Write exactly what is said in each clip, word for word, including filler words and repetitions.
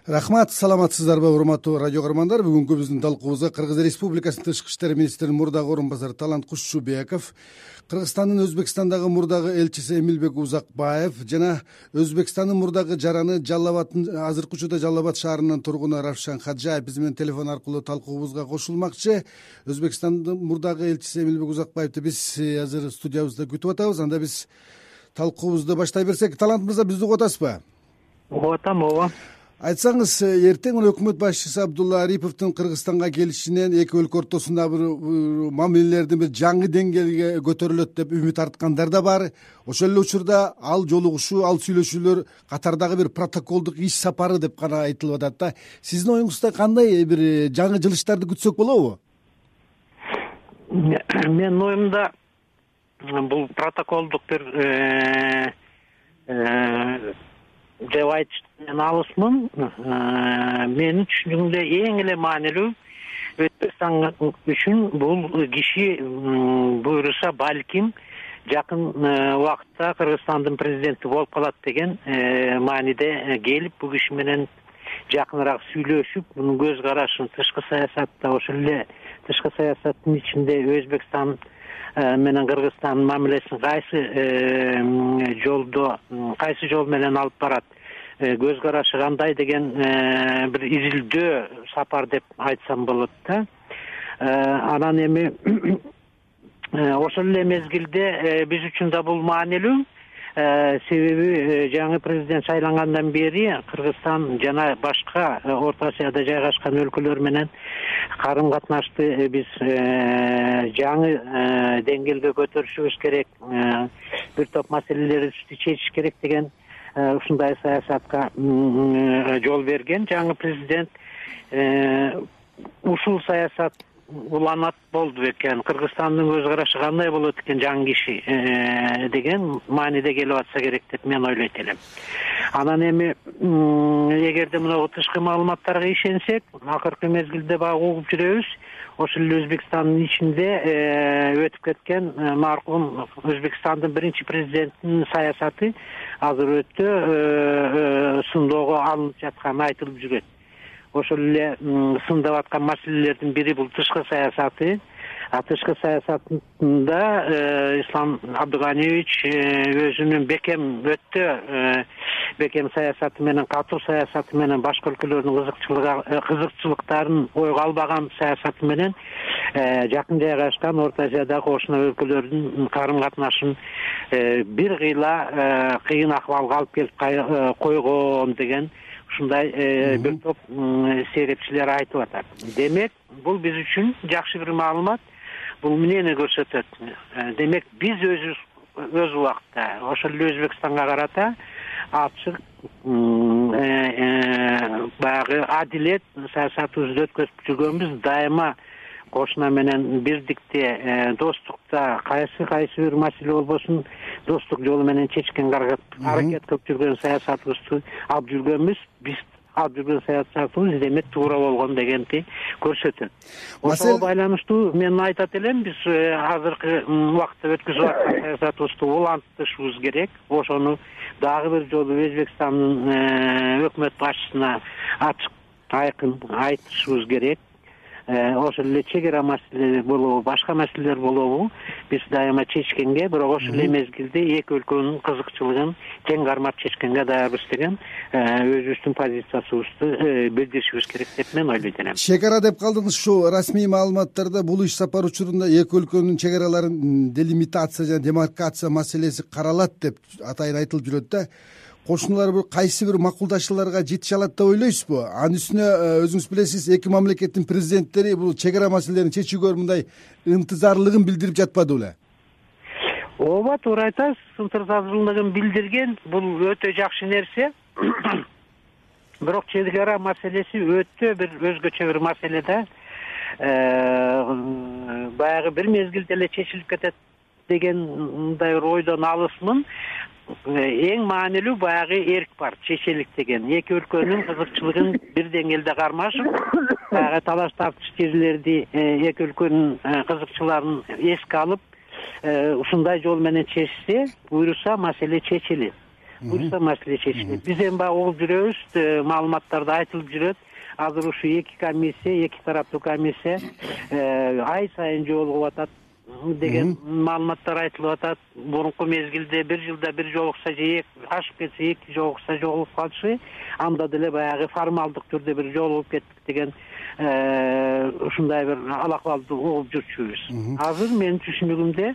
Рахмат, саламатсыздарбы урматтуу радио көрөрмандар. Бүгүнкү биздин талкуубузга Кыргыз Республикасынын тышкы иштер министринин мурдагы орун басары Талант Кушчубеков, Кыргызстандын Өзбекстандагы мурдагы элчиси Эмилбек Узакбаев жана Өзбекстандын мурдагы жараны Жалал Абадтын азыркы учурда Жалал Абад шаарынын тургуну Равшан Хаджаев биз менен телефон аркылуу талкуубузга кошулмакчы. Өзбекстандын мурдагы элчиси Эмилбек Узакбаевди биз азыр студиябызда күтүп атабыз. Анда биз талкуубузду баштай берсек. Талант мырза, бизди угуп атасызбы? Угуп атам, ооба. Айтсаңыз, эртең өкмөт башчысы Абдулла Ариповдун Кыргызстанга келишинен эки өлкө ортосунда бир мамилелердин бир жаңы деңгээлге көтөрүлөт деп үмүт арткандар да бар. Ошол эле учурда ал жолугушуу, ал сүйлөшүүлөр катардагы бир протоколдук иш сапары деп гана айтылып атат да. Сиздин оюңузда кандай бир жаңы жылыштарды күтсөк болобу? Менин оюмда бул протоколдук бир деп айтыштан алысмын. Менин түшүнүгүмдө эң эле маанилүү Өзбекстан үчүн бул киши буйруса балким жакын убакытта Кыргызстандын президенти болуп калат деген мааниде келип, бул киши менен жакыныраак сүйлөшүп, мунун көз карашын тышкы саясатта, ошол эле тышкы саясаттын ичинде Өзбекстан менен Кыргызстандын мамилесин кайсы жолдо, кайсы жол менен алып барат, көз карашы кандай деген бир изилдөө сапар деп айтсам болот да. Анан эми ошол эле мезгилде биз үчүн да бул маанилүү. Себеби жаңы президент шайлангандан бери Кыргызстан жана башка Орто Азияда жайгашкан өлкөлөр менен карым катнашты биз жаңы деңгээлге көтөрүшүбүз керек, бир топ маселелерди чечиш керек деген ушундай саясатка жол берген жаңы президент. Ушул саясат уланат болду экен, Кыргызстандын көз карашы кандай болот экен жаңы киши деген мааниде келип атса керек деп мен ойлойт элем. Анан эми эгерде мына тышкы маалыматтарга ишенсек, акыркы мезгилде баягы угуп жүрөбүз, ошол эле Өзбекстандын ичинде өтүп кеткен маркум Өзбекстандын биринчи президентинин саясаты азыр өтө сындоого алынып жатканы айтылып жүрөт. Ошол эле сындап аткан маселелердин бири бул тышкы саясаты. А тышкы саясатында Ислам Абдыганиевич өзүнүн бекем өтө бекем саясаты менен, катуу саясаты менен башка өлкөлөрдүн кызыкчылыктарын ойго албаган саясаты менен жакын жайгашкан Орто Азиядагы кошуна өлкөлөрдүн карым катнашын бир кыйла кыйын акыбалга алып келип койгон деген ушундай бир топ серепчилер айтып атат. Демек, бул биз үчүн жакшы бир маалымат. Бул эмнени көрсөтөт? Демек, биз өзүбүз өз убакытта ошол эле Өзбекстанга карата ачык баягы адилет саясатыбызды өткөзүп жүргөнбүз. Дайыма кошуна менен бирдикте, достукта кайсы кайсы бир маселе болбосун достук жолу менен чечкенге аракет кылып жүргөн саясатыбызды алып жүргөнбүз. Биз алып жүргөн саясатыбыз демек туура болгон дегенди көрсөтөт. Ошого байланыштуу мен айтат элем, биз азыркы убакытта өткөзүп аткан саясатыбызды улантышыбыз керек. Ошону дагы бир жолу Өзбекстандын өкмөт башчысына ачык айкын айтышыбыз керек. Ошол эле чегара маселелери болобу, башка маселелер болобу, биз дайыма чечкенге, бирок ошол эле мезгилде эки өлкөнүн кызыкчылыгын тең кармап чечкенге даярбыз деген өзүбүздүн позициясыбызды билдиришибиз керек деп мен ойлойт элем. Чегара деп калдыңыз, ушу расмий маалыматтарда бул иш сапар учурунда эки өлкөнүн чегараларын делимитация жана демаркация маселеси каралат деп атайын айтылып жүрөт да. Кошуналар бир кайсы бир макулдашууларга жетише алат деп ойлойсузбу? Анын үстүнө өзүңүз билесиз, эки мамлекеттин президенттери бул чегара маселелерин чечүүгө мындай ынтызарлыгын билдирип жатпады беле? Ооба, туура айтасыз, ынтызарлыгын билдирген, бул өтө жакшы нерсе. Бирок чегара маселеси өтө бир өзгөчө бир маселе да. Баягы бир мезгилде эле чечилип кетет деген мындай ойдон алысмын. Эң маанилүү баягы эрк бар, чечелик деген. Эки өлкөнүн кызыкчылыгын бир деңгээлде кармашып, баягы талаш тартыш жерлерди эки өлкөнүн кызыкчыларын эске алып, ушундай жол менен чечсе, буйруса маселе чечилет. буюрса маселе чечилет. Биз эми баягы угуп жүрөбүз, маалыматтарда айтылып жүрөт. Азыр ушу эки комиссия, эки тараптуу комиссия ай сайын жолугуп атат деген маалыматтар айтылып атат. Мурунку мезгилде бир жылда бир жолукса же ашып кетсе эки жолукса жолугуп калчу, анда деле баягы формалдык түрдө бир жолугуп кеттик деген ушундай бир алакыбалды угуп жүрчүбүз. Азыр менин түшүнүгүмдө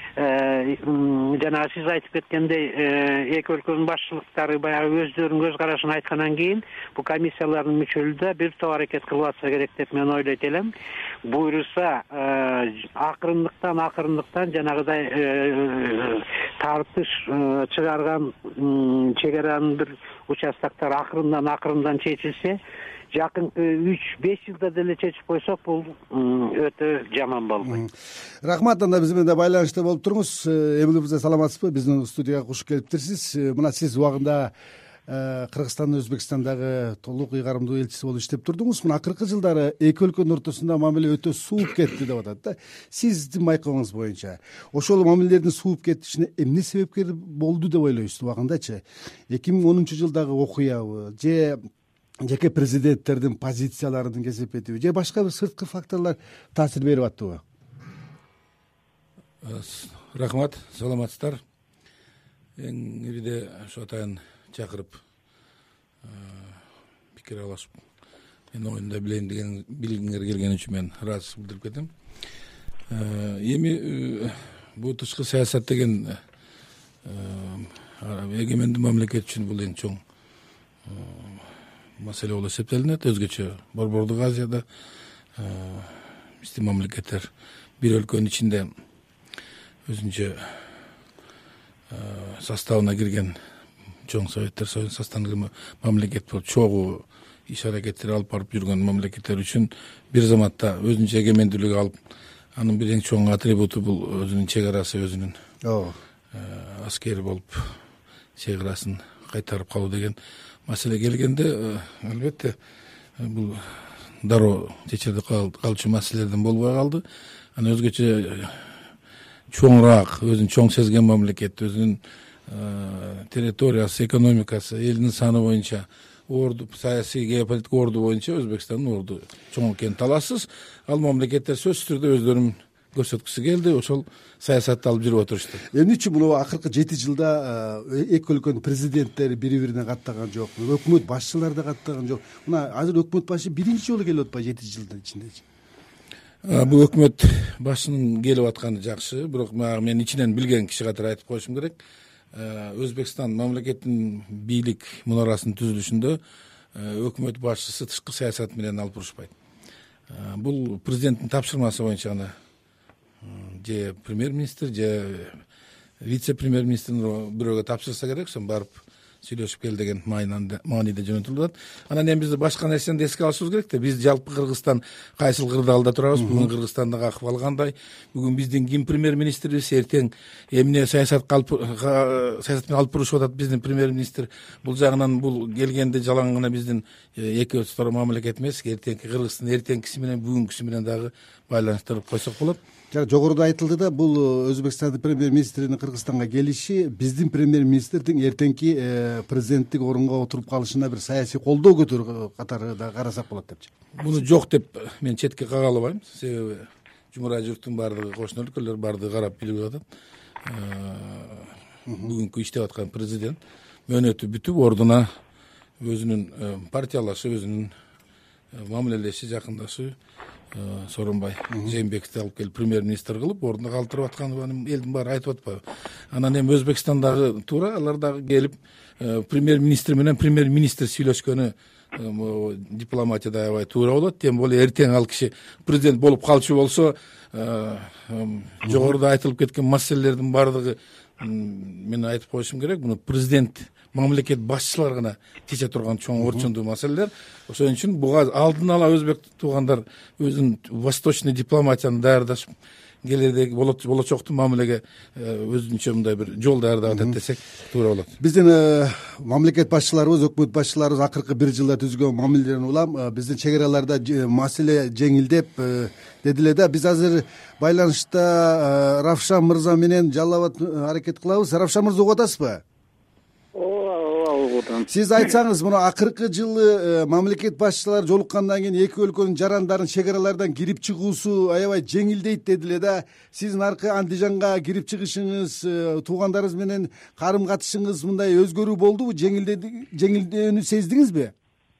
жана сиз айтып кеткендей эки өлкөнүн башчылыктары баягы өздөрүнүн көз карашын айткандан кийин бул комиссиялардын мүчөлү да бир топ аракет кылып атса керек деп мен ойлойт элем. Буюрса акырындыктан акырындыктан жанагыдай тартыш чыгарган чек аранын бир участоктор акырындан акырындан чечилсе, жакынкы үч беш жылда деле чечип койсок бул өтө жаман болбойт. Рахмат. Анда биз менен байланышта болуп туруңуз. Эмиль мырза, саламатсызбы? Биздин студияга куш келиптирсиз. Мына сиз убагында Кыргызстандын Өзбекстандагы толук ыйгарымдуу элчиси болуп иштеп турдуңуз. Мына акыркы жылдары эки өлкөнүн ортосунда мамиле өтө сууп кетти деп атат да. Сиздин байкооңуз боюнча ошол мамилелердин сууп кетишине эмне себепкер болду деп ойлойсуз убагындачы? эки миң онунчу жылдагы окуябы же жеке президенттердин позицияларынын кесепетиби же башка бир сырткы факторлор таасир берип аттыбы? Рахмат, саламатсыздар. Эң ириде ушу атайын чакырып пикир алышып менин оюмду билейин деген билгиңер келген үчүн мен ыраазычылык билдирип кетем. Эми бул тышкы саясат деген эгемендүү мамлекет үчүн бул эң чоң маселе болуп эсептелинет. Өзгөчө Борбордук Азияда биздин мамлекеттер бир өлкөнүн ичинде өзүнчө составына кирген чоң Советтер Союзунун составына кирген мамлекет болуп чогуу иш аракеттер алып барып жүргөн мамлекеттер үчүн бир заматта өзүнчө эгемендүүлүк алып, анын бир эң чоң атрибуту бул өзүнүн чек арасы, өзүнүн аскери болуп чек арасын кайтарып калуу деген маселе келгенде, албетте бул дароо чечилип калчу маселелерден болбой калды. Анан өзгөчө чоңураак, өзүн чоң сезген мамлекет, өзүнүн территориясы, экономикасы, элинин саны боюнча орду, саясий геополитик орду боюнча Өзбекстандын орду чоң экени талашсыз. Ал мамлекеттер сөзсүз түрдө өздөрүн көрсөткүсү келди, ошол саясатты алып жүрүп отурушту. Эмне үчүн бул акыркы жети жылда эки өлкөнүн президенттери бири-бирине каттаган жок, өкмөт башчылары да каттаган жок. Мына азыр өкмөт башы биринчи жолу келип атпайбы жети жылдын ичиндечи? Бул өкмөт башынын келип атканы жакшы, бирок мен ичинен билген киши катары айтып коюшум керек. Өзбекстан мамлекеттин бийлик мунарасынын түзүлүшүндө өкмөт башчысы тышкы саясат менен алып урушпайт. Бул президенттин тапшырмасы боюнча гана же премьер-министр, же вице-премьер-министрин бирөөгө тапшырса керек, ошон барып сүйлөшүп кел деген мааниде жөнөтүлүп атат. Анан эми биз башка нерсени эске алышыбыз керек да. Биз жалпы Кыргызстан кайсыл кырдаалда турабыз, бүгүн Кыргызстандагы акыбал кандай, бүгүн биздин ким премьер-министрибиз, эртең эмне саясатка алып саясат менен алып бурушуп атат биздин премьер-министр. Бул жагынан бул келгенде жалаң гана биздин эки өстөр мамлекет эмес, эртеңки Кыргыздын эртеңкиси менен бүгүнкүсү менен дагы байланыштырып койсок болот. Жогоруда айтылды да, бул Өзбекстандын премьер-министринин Кыргызстанга келиши биздин премьер-министрдин эртеңки президенттик орунга отуруп калышына бир саясий колдоо көтөрүү катары да карасак болот депчи. Муну жок деп мен четке кагалабайм. Себеби жумурай журттун баардыгы, кошуна өлкөлөр баардыгы карап билип атат. Бүгүнкү иштеп аткан президент мөөнөтү бүтүп, ордуна өзүнүн партиялашы, өзүнүн мамилелеши, жакындашы Сооронбай Жээнбековди алып келип премьер-министр кылып ордуна калтырып атканын элдин баары айтып атпайбы? Анан эми Өзбекстандагы туура алар дагы келип премьер-министр менен премьер-министр сүйлөшкөнү дипломатияда аябай туура болот. Тем более эртең ал киши президент болуп калчу болсо, жогоруда айтылып кеткен маселелердин баардыгы мен айтып коюшум керек. Муну президент, мамлекет башчылары гана чече турган чоң орчундуу маселелер. Ошон үчүн буга алдын ала өзбек туугандар өзүнүн восточный дипломатияны даярдашып, келердеги болочоктун мамилеге өзүнчө мындай бир жол даярдап атат десек туура болот. Биздин мамлекет башчыларыбыз, өкмөт башчыларыбыз акыркы бир жылда түзгөн мамилелерин улам биздин чек араларда маселе жеңилдеп дедиле да. Биз азыр байланышта Равшан мырза менен жалал абад аракет кылабыз. Равшан мырза, угуп атасызбы? саламатсызбы? Сиз айтсаңыз, мына акыркы жылы мамлекет башчылары жолуккандан кийин эки өлкөнүн жарандарын чек аралардан кирип чыгуусу аябай жеңилдейт деди эле да. Сиздин аркы Андижанга кирип чыгышыңыз, туугандарыңыз менен карым катышыңыз мындай өзгөрүү болдубу? Жеңилдөөнү сездиңизби?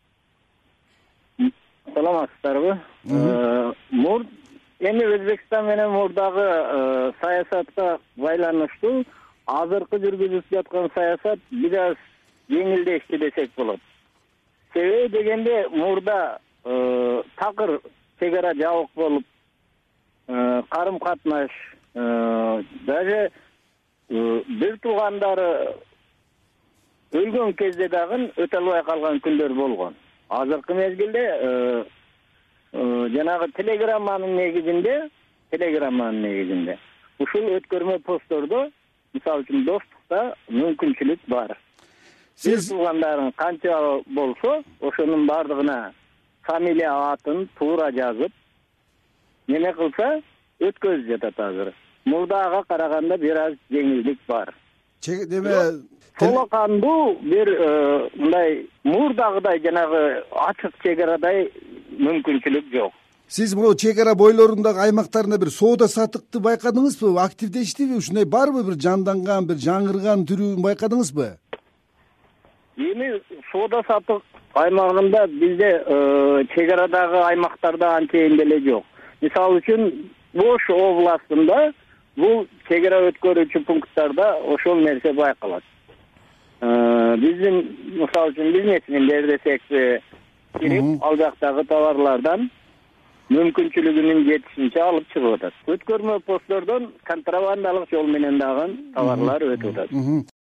Саламатсыздарбы? Мурд эми Өзбекстан менен мурдагы саясатка байланыштуу азыркы жүргүзүлүп жаткан саясат бир аз жеңилдешти десек болот. Себеби дегенде мурда такыр чек ара жабык болуп, карым катнаш, даже бир туугандары өлгөн кезде дагы өтө албай калган күндөр болгон. Азыркы мезгилде жанагы телеграмманын негизинде, телеграмманын негизинде ушул өткөрмө посттордо мисалы үчүн достукта мүмкүнчүлүк бар. Сиз туугандарың канча болсо, ошонун бардыгына фамилия атын туура жазып, неме кылса өткөзүп жатат азыр. Мурдага караганда бир аз жеңилдик бар. Деме толокандуу бир мындай мурдагыдай жанагы ачык чек арадай мүмкүнчүлүк жок. Сиз бул чек ара бойлорундагы аймактарында бир соода сатыкты байкадыңызбы? Активдештиби? Ушундай барбы бир жанданган, бир жаңырган түрүн байкадыңызбы? Эми соода сатык аймагында бизде чек арадагы аймактарда анчейин деле жок. Мисалы үчүн Ош областында бул чек ара өткөрүүчү пункттарда ошол нерсе байкалат. Биздин мисалы үчүн бизнесмендер десекпи кирип, ал жактагы товарлардан мүмкүнчүлүгүнүн жетишинче алып чыгып атат. Өткөрмө посттордон контрабандалык жол менен дагы товарлар өтүп атат.